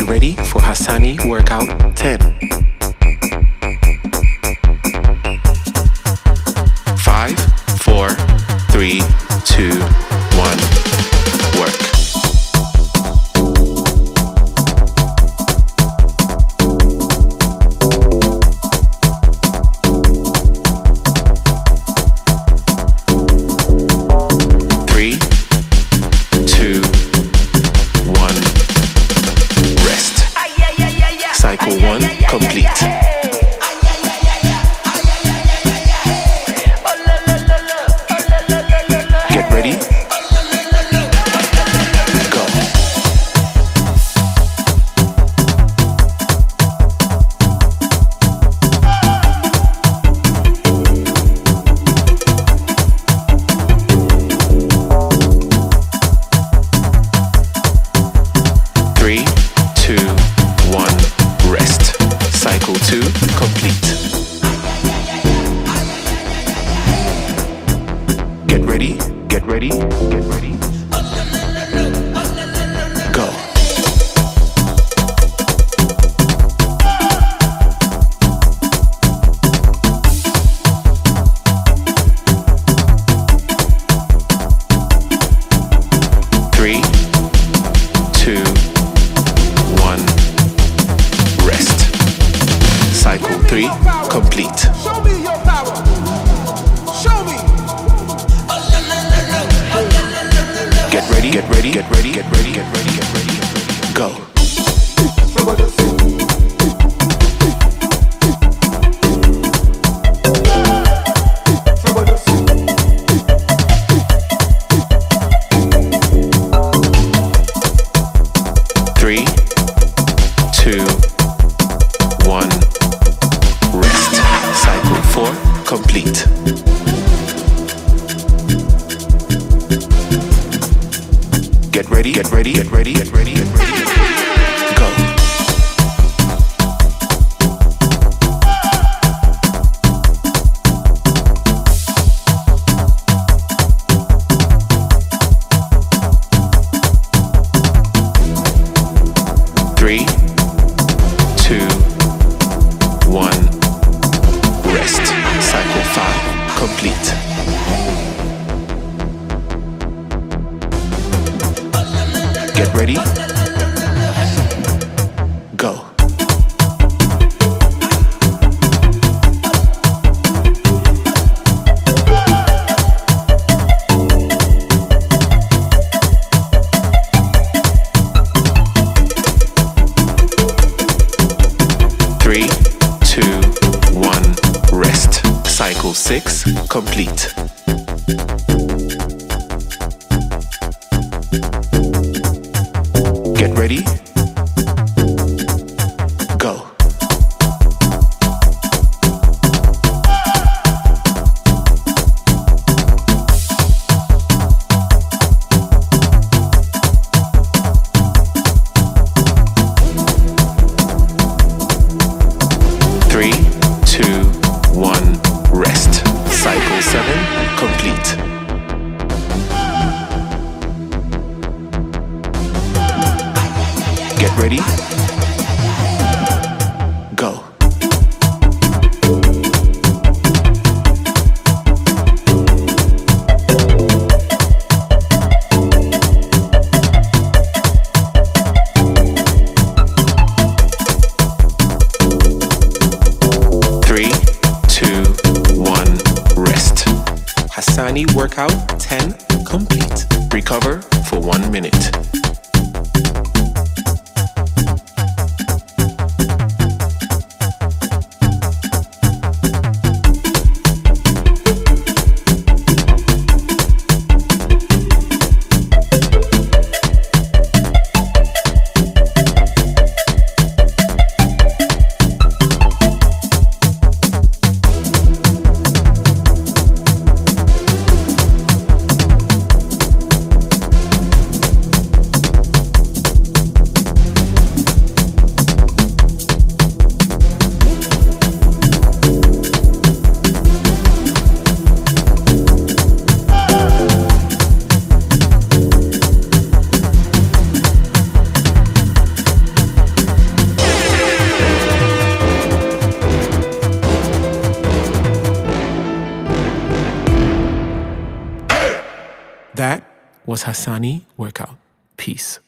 ready for Hassani Workout 10. 5, 4, 3, 2, 1, work. 3, 2, 1, rest. Cycle 1 complete. Get ready. Go. 3, 2, 1, rest. Cycle 2 complete. Get ready, get ready, get ready. Go. 3, 2, 1, rest. Cycle 3 complete. Show me your power. Show me. Get ready, get ready, get ready, get ready, get ready, get ready, get ready. Go. Somebody sing. Somebody sing. 3, 2, 1, rest. Cycle 4 complete. Get ready, get ready, get ready, get ready, get ready. Go. 3, 2, 1, rest. Cycle 5 complete. Get ready. Go. 3, 2, 1, rest. Cycle 6 complete. Get ready. Go. 3, 2, 1, rest. Cycle 7 complete. Get ready. Go. 3, 2, 1, rest. Hassani Workout 10 complete. Recover for 1 minute. That was Hassani Workout. Peace.